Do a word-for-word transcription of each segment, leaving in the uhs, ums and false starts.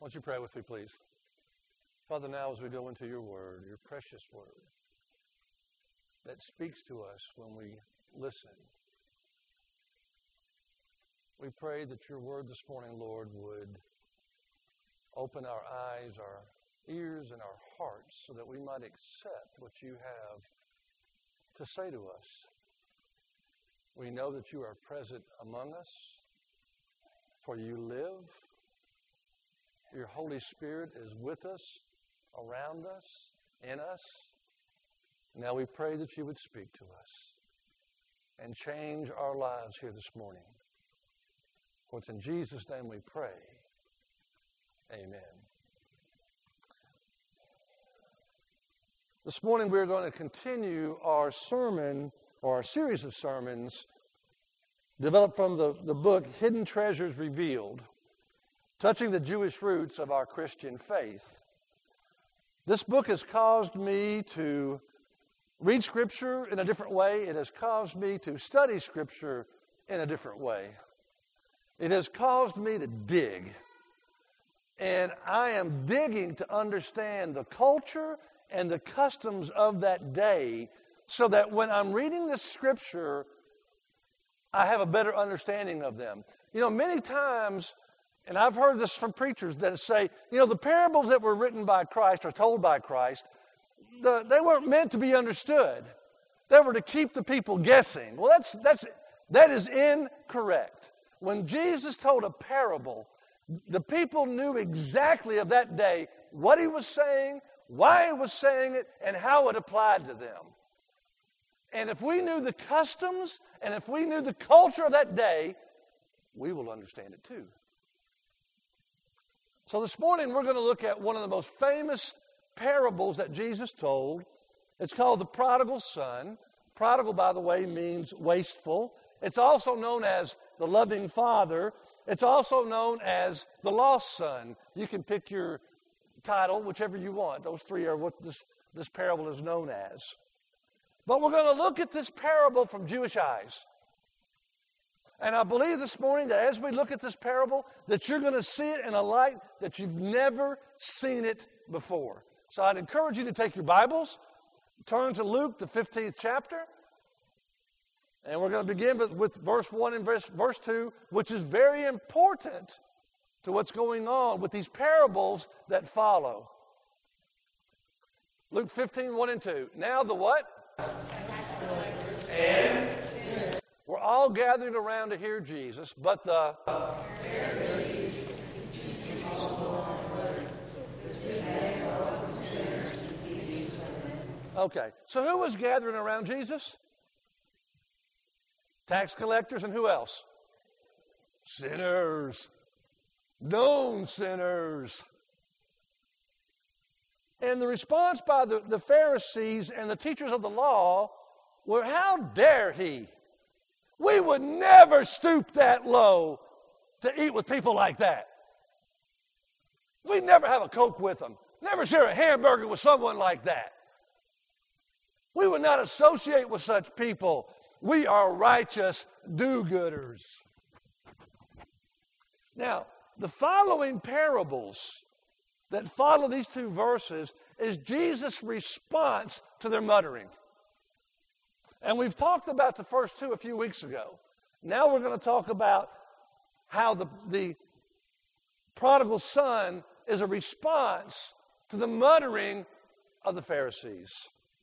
Won't you pray with me, please? Father, now as we go into your word, your precious word, that speaks to us when we listen, we pray that your word this morning, Lord, would open our eyes, our ears, and our hearts so that we might accept what you have to say to us. We know that you are present among us, for you live. Your Holy Spirit is with us, around us, in us. Now we pray that you would speak to us and change our lives here this morning. For it's in Jesus' name we pray. Amen. This morning we're going to continue our sermon, or our series of sermons, developed from the, the book Hidden Treasures Revealed, touching the Jewish roots of our Christian faith. This book has caused me to read Scripture in a different way. It has caused me to study Scripture in a different way. It has caused me to dig. And I am digging to understand the culture and the customs of that day so that when I'm reading this Scripture, I have a better understanding of them. You know, many times, and I've heard this from preachers that say, you know, the parables that were written by Christ or told by Christ, the, they weren't meant to be understood. They were to keep the people guessing. Well, that's that's that is incorrect. When Jesus told a parable, the people knew exactly of that day what he was saying, why he was saying it, and how it applied to them. And if we knew the customs and if we knew the culture of that day, we will understand it too. So this morning we're going to look at one of the most famous parables that Jesus told. It's called the prodigal son. Prodigal, by the way, means wasteful. It's also known as the loving father. It's also known as the lost son. You can pick your title, whichever you want. Those three are what this, this parable is known as. But we're going to look at this parable from Jewish eyes. And I believe this morning that as we look at this parable, that you're going to see it in a light that you've never seen it before. So I'd encourage you to take your Bibles, turn to Luke, the fifteenth chapter, and we're going to begin with, with verse one and verse, verse two, which is very important to what's going on with these parables that follow. Luke fifteen, one and two. Now the what? And we're all gathering around to hear Jesus, but the Okay, so who was gathering around Jesus? Tax collectors and who else? Sinners. Known sinners. And the response by the, the Pharisees and the teachers of the law were, how dare he? We would never stoop that low to eat with people like that. We'd never have a Coke with them. Never share a hamburger with someone like that. We would not associate with such people. We are righteous do-gooders. Now, the following parables that follow these two verses is Jesus' response to their muttering. And we've talked about the first two a few weeks ago. Now we're going to talk about how the, the prodigal son is a response to the muttering of the Pharisees.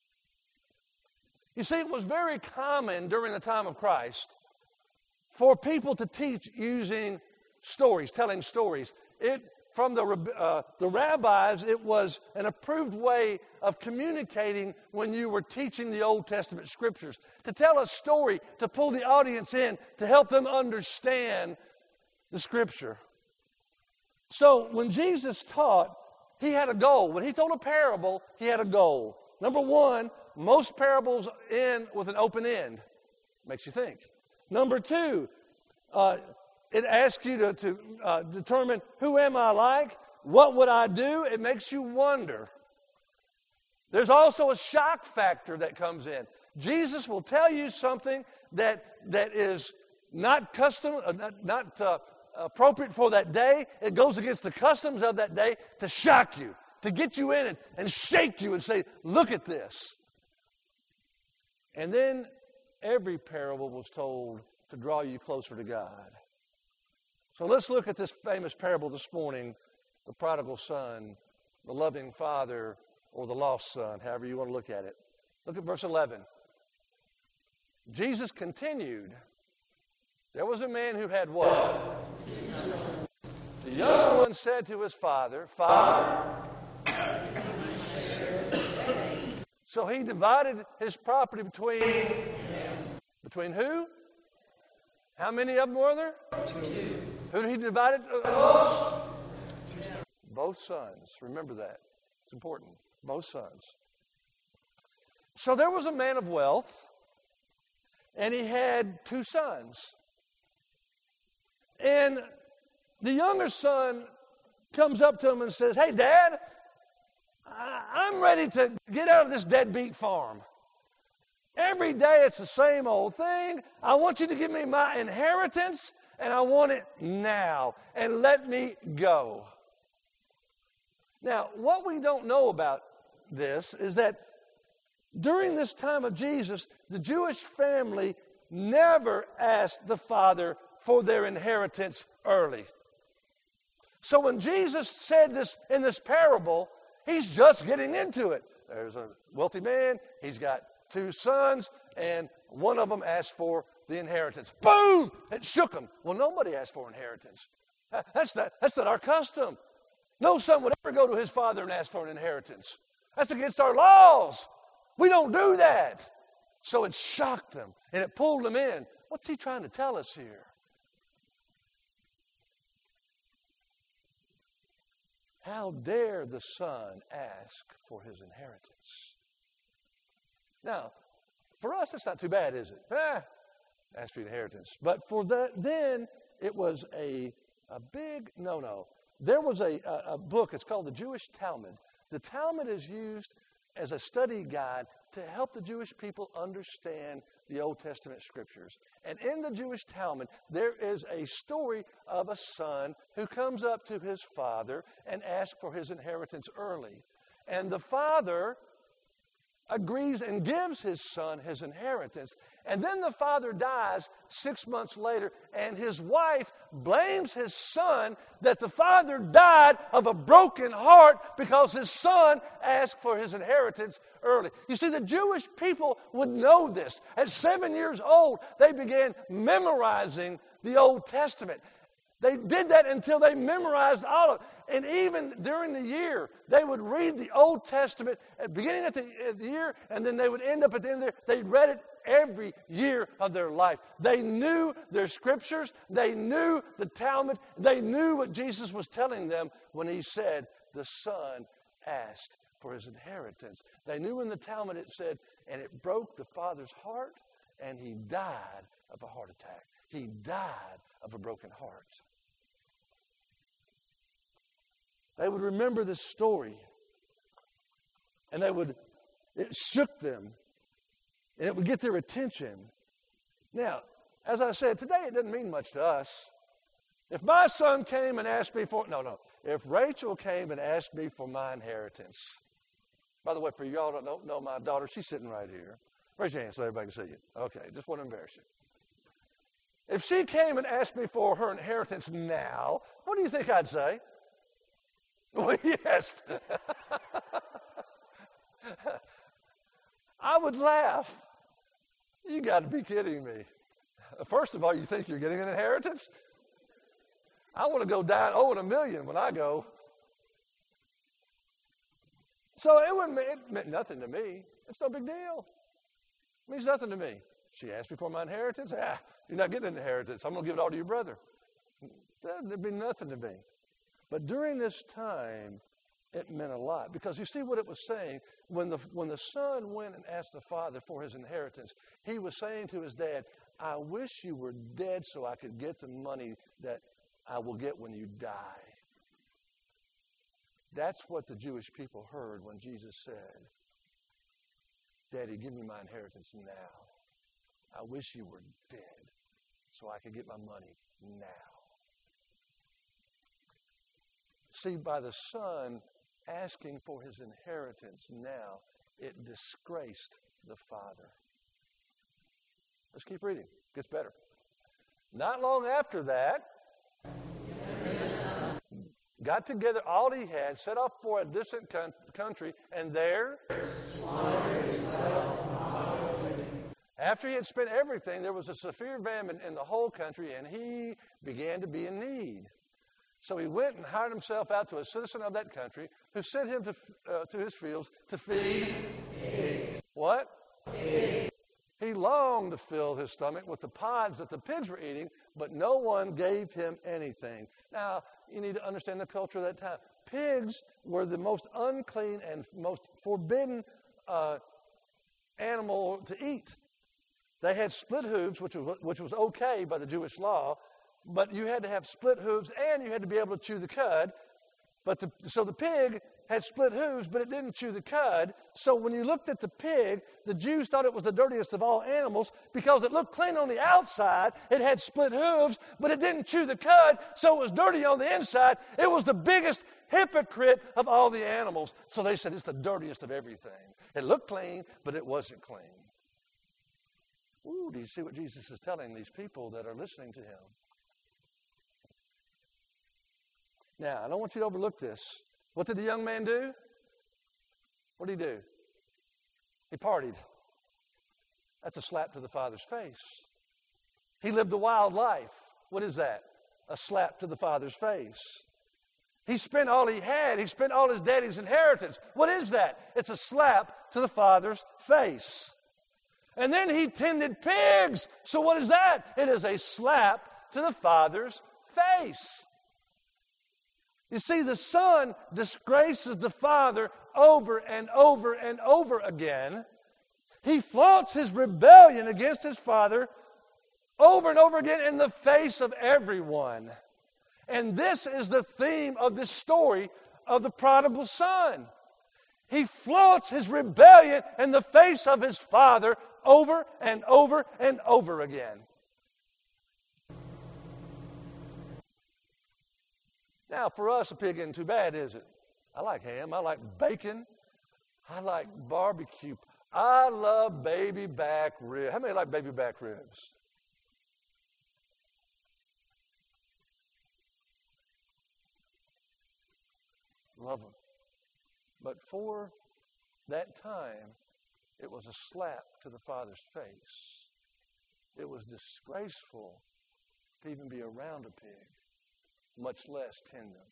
You see, it was very common during the time of Christ for people to teach using stories, telling stories. It From the, uh, the rabbis, it was an approved way of communicating when you were teaching the Old Testament scriptures. To tell a story, to pull the audience in, to help them understand the scripture. So when Jesus taught, he had a goal. When he told a parable, he had a goal. Number one, most parables end with an open end. Makes you think. Number two, uh, it asks you to, to uh, determine, who am I like? What would I do? It makes you wonder. There's also a shock factor that comes in. Jesus will tell you something that that is not custom, uh, not, not uh, appropriate for that day. It goes against the customs of that day to shock you, to get you in it and shake you and say, look at this. And then every parable was told to draw you closer to God. So let's look at this famous parable this morning, the prodigal son, the loving father, or the lost son, however you want to look at it. Look at verse eleven. Jesus continued. There was a man who had what? The younger one said to his father, Father. So he divided his property between, between who? How many of them were there? Two. Who did he divide it amongst? Both sons. Remember that. It's important. Both sons. So there was a man of wealth, and he had two sons. And the younger son comes up to him and says, hey, Dad, I'm ready to get out of this deadbeat farm. Every day it's the same old thing. I want you to give me my inheritance, and I want it now. And let me go. Now, what we don't know about this is that during this time of Jesus, the Jewish family never asked the father for their inheritance early. So when Jesus said this in this parable, he's just getting into it. There's a wealthy man, he's got two sons, and one of them asked for the inheritance. Boom! It shook him. Well, nobody asked for inheritance. That's not, that's not our custom. No son would ever go to his father and ask for an inheritance. That's against our laws. We don't do that. So it shocked him, and it pulled him in. What's he trying to tell us here? How dare the son ask for his inheritance? Now, for us, it's not too bad, is it? Ah, ask for your inheritance. But for that, then it was a, a big no-no. There was a, a, a book, it's called the Jewish Talmud. The Talmud is used as a study guide to help the Jewish people understand the Old Testament scriptures. And in the Jewish Talmud, there is a story of a son who comes up to his father and asks for his inheritance early. And the father agrees and gives his son his inheritance. And then the father dies six months later, and his wife blames his son that the father died of a broken heart because his son asked for his inheritance early. You see, the Jewish people would know this. At seven years old, they began memorizing the Old Testament. They did that until they memorized all of it. And even during the year, they would read the Old Testament at the beginning of the, of the year, and then they would end up at the end of the year. They read it every year of their life. They knew their scriptures. They knew the Talmud. They knew what Jesus was telling them when he said, the son asked for his inheritance. They knew in the Talmud it said, and it broke the father's heart, and he died of a heart attack. He died of a broken heart. They would remember this story, and they would, it shook them, and it would get their attention. Now, as I said, today it doesn't mean much to us. If my son came and asked me for, no, no, if Rachel came and asked me for my inheritance, by the way, for y'all that don't know my daughter, she's sitting right here. Raise your hand so everybody can see you. Okay, just want to embarrass you. If she came and asked me for her inheritance now, what do you think I'd say? Well, yes. I would laugh. You got to be kidding me. First of all, you think you're getting an inheritance? I want to go down owing a million when I go. So it, wouldn't, it meant nothing to me. It's no big deal. It means nothing to me. She asked me for my inheritance. Ah, you're not getting an inheritance. I'm going to give it all to your brother. That'd be nothing to me. But during this time, it meant a lot. Because you see what it was saying? When the, when the son went and asked the father for his inheritance, he was saying to his dad, I wish you were dead so I could get the money that I will get when you die. That's what the Jewish people heard when Jesus said, Daddy, give me my inheritance now. I wish you were dead so I could get my money now. See, by the son asking for his inheritance now, it disgraced the father. Let's keep reading. It gets better. Not long after that, got together all he had, set off for a distant con- country, and there, after he had spent everything, there was a severe famine in the whole country, and he began to be in need. So he went and hired himself out to a citizen of that country, who sent him to uh, to his fields to feed pigs. What? Pigs. He longed to fill his stomach with the pods that the pigs were eating, but no one gave him anything. Now, you need to understand the culture of that time. Pigs were the most unclean and most forbidden uh, animal to eat. They had split hooves, which was, which was okay by the Jewish law, but you had to have split hooves and you had to be able to chew the cud. But the, so the pig had split hooves, but it didn't chew the cud. So when you looked at the pig, the Jews thought it was the dirtiest of all animals because it looked clean on the outside. It had split hooves, but it didn't chew the cud, so it was dirty on the inside. It was the biggest hypocrite of all the animals. So they said it's the dirtiest of everything. It looked clean, but it wasn't clean. Ooh, do you see what Jesus is telling these people that are listening to him? Now, I don't want you to overlook this. What did the young man do? What did he do? He partied. That's a slap to the father's face. He lived a wild life. What is that? A slap to the father's face. He spent all he had. He spent all his daddy's inheritance. What is that? It's a slap to the father's face. And then he tended pigs. So what is that? It is a slap to the father's face. You see, the son disgraces the father over and over and over again. He flaunts his rebellion against his father over and over again in the face of everyone. And this is the theme of this story of the prodigal son. He flaunts his rebellion in the face of his father over and over and over again. Now, for us, a pig isn't too bad, is it? I like ham. I like bacon. I like barbecue. I love baby back ribs. How many like baby back ribs? Love them. But for that time, it was a slap to the father's face. It was disgraceful to even be around a pig, much less tend them.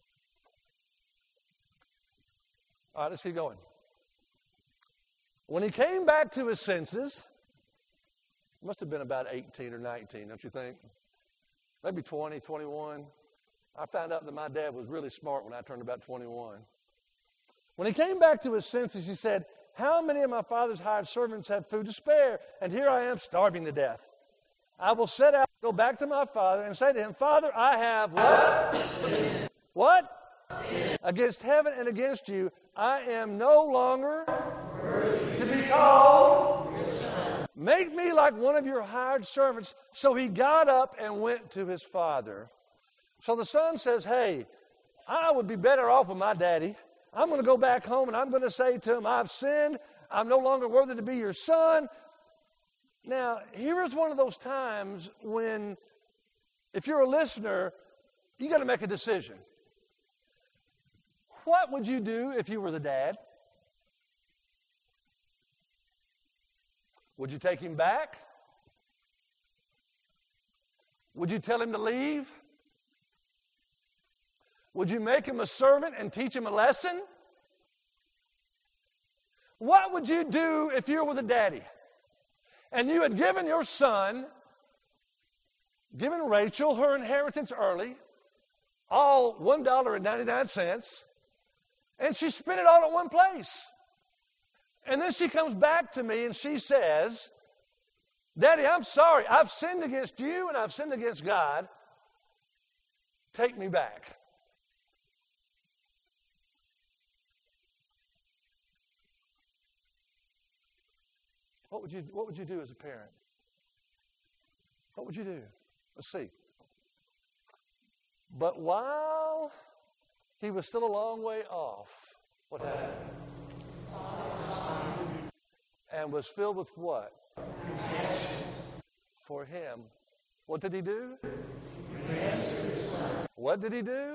All right, let's keep going. When he came back to his senses, must have been about eighteen or nineteen, don't you think? Maybe twenty, twenty-one. I found out that my dad was really smart when I turned about twenty-one. When he came back to his senses, he said, "How many of my father's hired servants have food to spare? And here I am starving to death. I will set out, go back to my father, and say to him, Father, I have what? Sin. What? Sin. Against heaven and against you, I am no longer worthy to be called your son. Make me like one of your hired servants." So he got up and went to his father. So the son says, hey, I would be better off with my daddy. I'm going to go back home and I'm going to say to him, I've sinned. I'm no longer worthy to be your son. Now, here is one of those times when, if you're a listener, you got to make a decision. What would you do if you were the dad? Would you take him back? Would you tell him to leave? Would you make him a servant and teach him a lesson? What would you do if you were the daddy? And you had given your son, given Rachel her inheritance early, all one dollar and ninety-nine cents, and she spent it all at one place. And then she comes back to me and she says, Daddy, I'm sorry. I've sinned against you and I've sinned against God. Take me back. What would you, what would you do as a parent? What would you do? Let's see. But while he was still a long way off. What happened? And was filled with what? For him. What did he do? What did he do?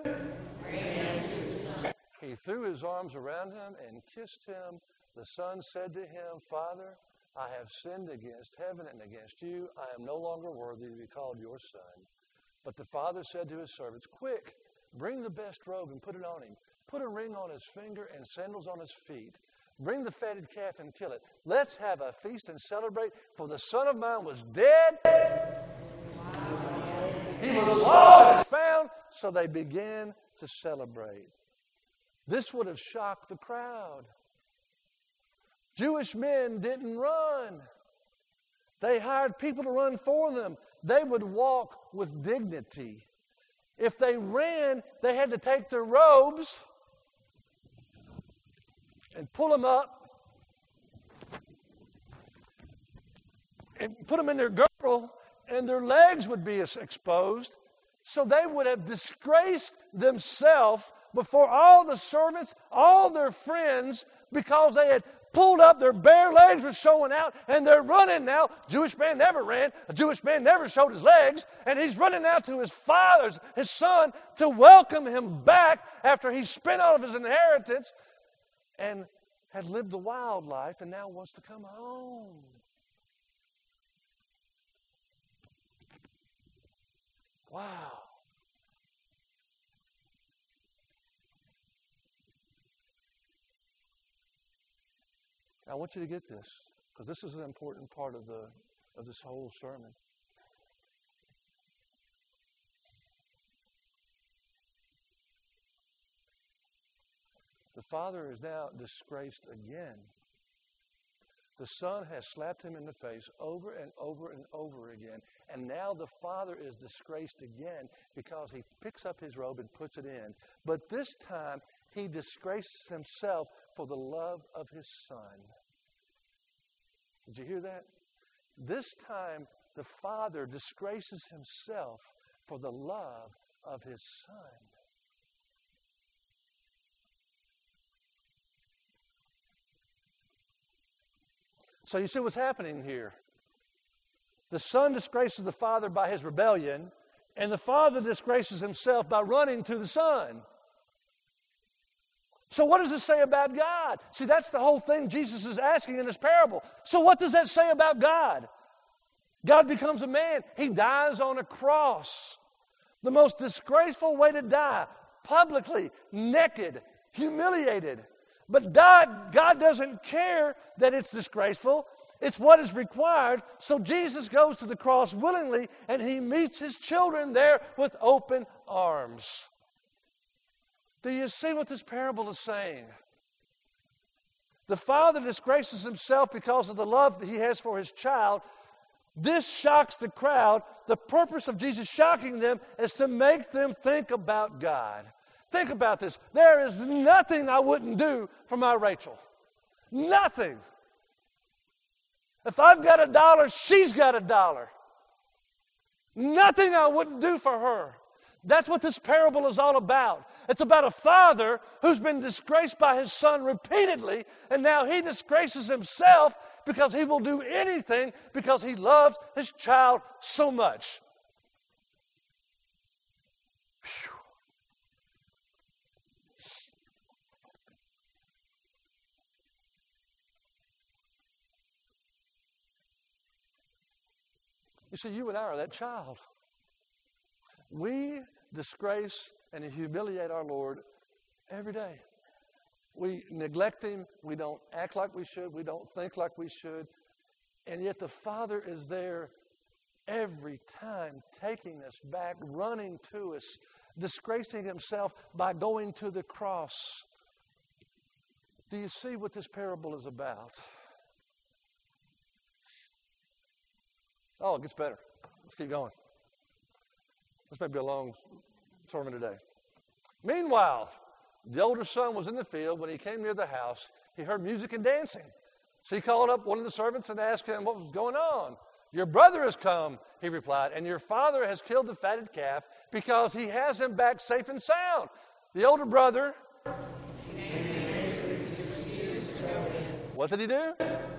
He threw his arms around him and kissed him. The son said to him, Father, I have sinned against heaven and against you. I am no longer worthy to be called your son. But the father said to his servants, quick, bring the best robe and put it on him. Put a ring on his finger and sandals on his feet. Bring the fatted calf and kill it. Let's have a feast and celebrate, for the son of mine was dead. He was lost and is found. So they began to celebrate. This would have shocked the crowd. Jewish men didn't run. They hired people to run for them. They would walk with dignity. If they ran, they had to take their robes and pull them up and put them in their girdle, and their legs would be exposed. So they would have disgraced themselves before all the servants, all their friends, because they had pulled up, their bare legs were showing out, and they're running now. Jewish man never ran. A Jewish man never showed his legs, and he's running out to his father's, his son, to welcome him back after he spent all of his inheritance and had lived the wild life and now wants to come home. Wow. I want you to get this, because this is an important part of the of this whole sermon. The father is now disgraced again. The son has slapped him in the face over and over and over again. And now the father is disgraced again because he picks up his robe and puts it in. But this time, he disgraces himself for the love of his son. Did you hear that? This time, the father disgraces himself for the love of his son. So you see what's happening here. The son disgraces the father by his rebellion, and the father disgraces himself by running to the son. So what does it say about God? See, that's the whole thing Jesus is asking in this parable. So what does that say about God? God becomes a man. He dies on a cross. The most disgraceful way to die, publicly, naked, humiliated. But God, God doesn't care that it's disgraceful. It's what is required. So Jesus goes to the cross willingly, and he meets his children there with open arms. Do you see what this parable is saying? The father disgraces himself because of the love that he has for his child. This shocks the crowd. The purpose of Jesus shocking them is to make them think about God. Think about this. There is nothing I wouldn't do for my Rachel. Nothing. If I've got a dollar, she's got a dollar. Nothing I wouldn't do for her. That's what this parable is all about. It's about a father who's been disgraced by his son repeatedly, and now he disgraces himself because he will do anything because he loves his child so much. Whew. You see, you and I are that child. We disgrace and humiliate our Lord every day. We neglect him. We don't act like we should. We don't think like we should. And yet the Father is there every time, taking us back, running to us, disgracing himself by going to the cross. Do you see what this parable is about? Oh, it gets better. Let's keep going. This may be a long sermon today. Meanwhile, the older son was in the field. When he came near the house, he heard music and dancing. So he called up one of the servants and asked him what was going on. Your brother has come, he replied, and your father has killed the fatted calf because he has him back safe and sound. The older brother, what did he do?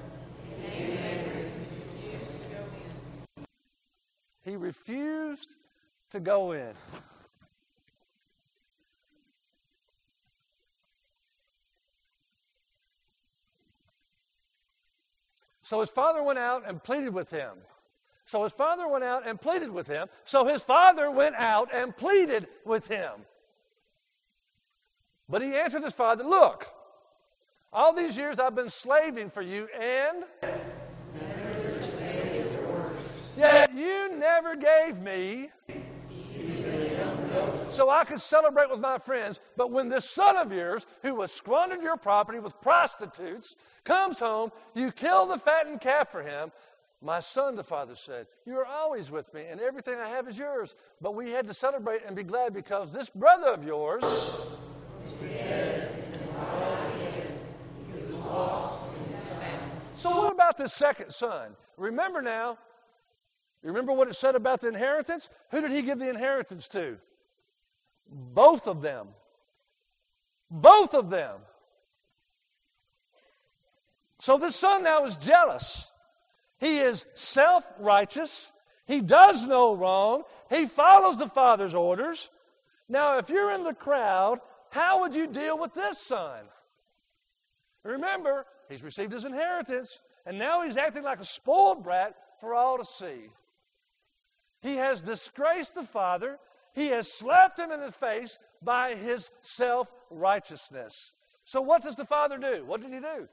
He refused to go in. So his father went out and pleaded with him. So his father went out and pleaded with him. So his father went out and pleaded with him. But he answered his father, look, all these years I've been slaving for you, and yet you never gave me so I could celebrate with my friends. But when this son of yours, who has squandered your property with prostitutes, comes home, you kill the fattened calf for him. My son, the father said, you are always with me, and everything I have is yours. But we had to celebrate and be glad because this brother of yours So what about this second son? Remember now, you remember what it said about the inheritance? Who did he give the inheritance to? Both of them. Both of them. So this son now is jealous. He is self-righteous. He does no wrong. He follows the father's orders. Now, if you're in the crowd, how would you deal with this son? Remember, he's received his inheritance, and now he's acting like a spoiled brat for all to see. He has disgraced the father. He has slapped him in the face by his self-righteousness. So what does the father do? What did he do?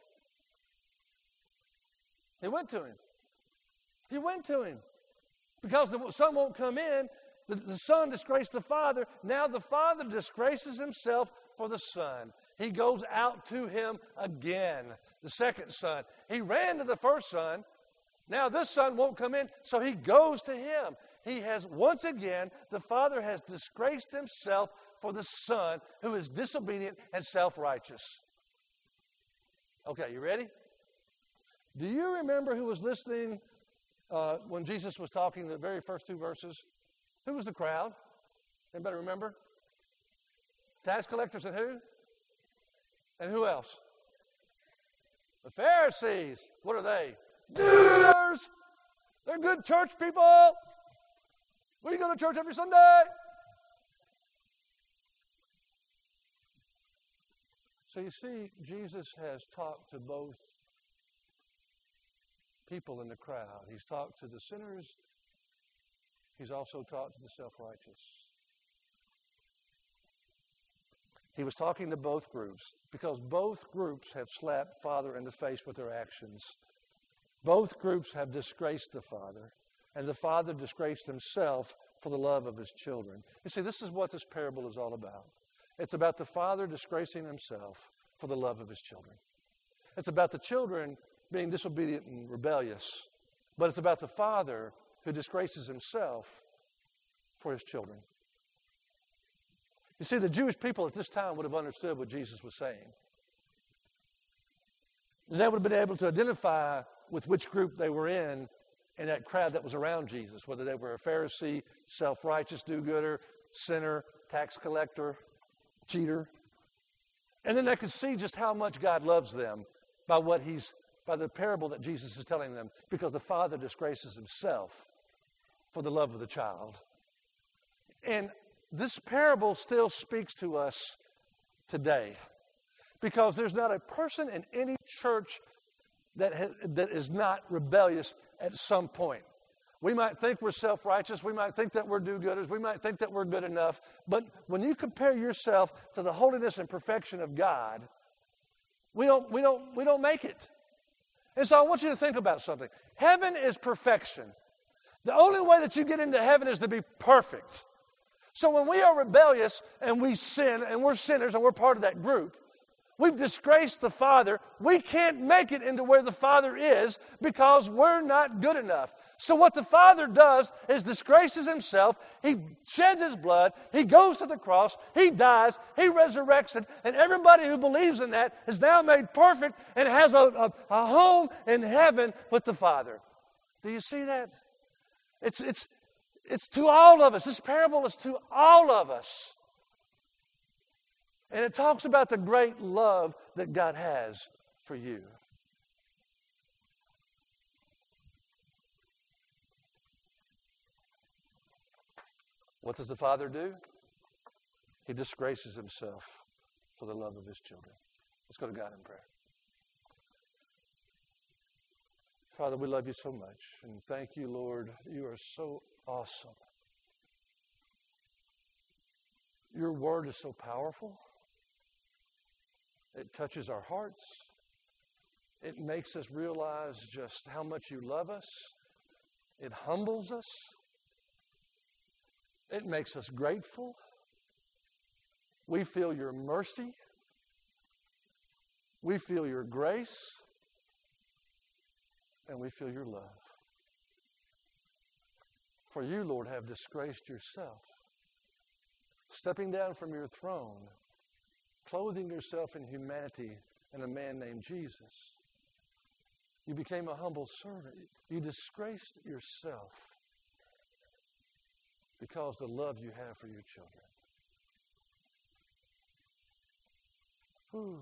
He went to him. He went to him. Because the son won't come in, the, the son disgraced the father. Now the father disgraces himself for the son. He goes out to him again, the second son. He ran to the first son. Now this son won't come in, so he goes to him. He has, once again, the father has disgraced himself for the son who is disobedient and self-righteous. Okay, you ready? Do you remember who was listening uh, when Jesus was talking the very first two verses? Who was the crowd? Anybody remember? Tax collectors and who? And who else? The Pharisees. What are they? Do-gooders. They're good church people. We go to church every Sunday. So you see, Jesus has talked to both people in the crowd. He's talked to the sinners. He's also talked to the self-righteous. He was talking to both groups because both groups have slapped Father in the face with their actions. Both groups have disgraced the Father, and the Father disgraced himself for the love of his children. You see, this is what this parable is all about. It's about the Father disgracing himself for the love of his children. It's about the children being disobedient and rebellious, but it's about the Father who disgraces himself for his children. You see, the Jewish people at this time would have understood what Jesus was saying. And they would have been able to identify with which group they were in in that crowd that was around Jesus, whether they were a Pharisee, self-righteous do-gooder, sinner, tax collector, cheater. And then they could see just how much God loves them by what he's, by the parable that Jesus is telling them, because the Father disgraces himself for the love of the child. And this parable still speaks to us today, because there's not a person in any church that has, that is not rebellious at some point. We might think we're self-righteous. We might think that we're do-gooders. We might think that we're good enough. But when you compare yourself to the holiness and perfection of God, we don't, we don't, we don't make it. And so I want you to think about something. Heaven is perfection. The only way that you get into heaven is to be perfect. So when we are rebellious and we sin, and we're sinners and we're part of that group, we've disgraced the Father. We can't make it into where the Father is because we're not good enough. So what the Father does is disgraces himself. He sheds his blood. He goes to the cross. He dies. He resurrects it. And everybody who believes in that is now made perfect and has a, a, a home in heaven with the Father. Do you see that? It's, it's, it's to all of us. This parable is to all of us. And it talks about the great love that God has for you. What does the Father do? He disgraces himself for the love of his children. Let's go to God in prayer. Father, we love you so much. And thank you, Lord. You are so awesome. Your word is so powerful. It touches our hearts. It makes us realize just how much you love us. It humbles us. It makes us grateful. We feel your mercy. We feel your grace. And we feel your love. For you, Lord, have disgraced yourself, stepping down from your throne, clothing yourself in humanity in a man named Jesus. You became a humble servant. You disgraced yourself because of the love you have for your children. Whew.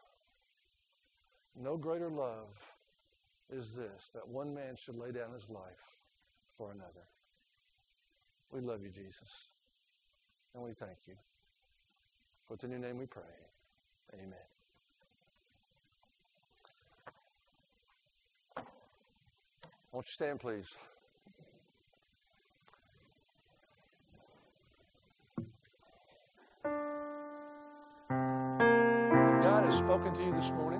No greater love is this, that one man should lay down his life for another. We love you, Jesus, and we thank you. For it's in your name we pray. Amen. Won't you stand, please? If God has spoken to you this morning,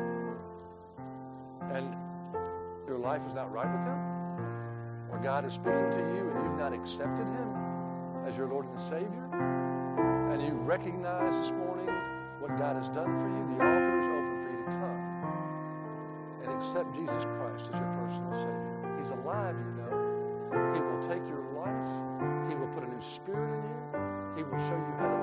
and your life is not right with him, or God is speaking to you and you've not accepted him as your Lord and Savior, and you recognize this morning what God has done for you, the altar is open for you to come and accept Jesus Christ as your personal Savior. He's alive, you know. He will take your life. He will put a new spirit in you. He will show you how to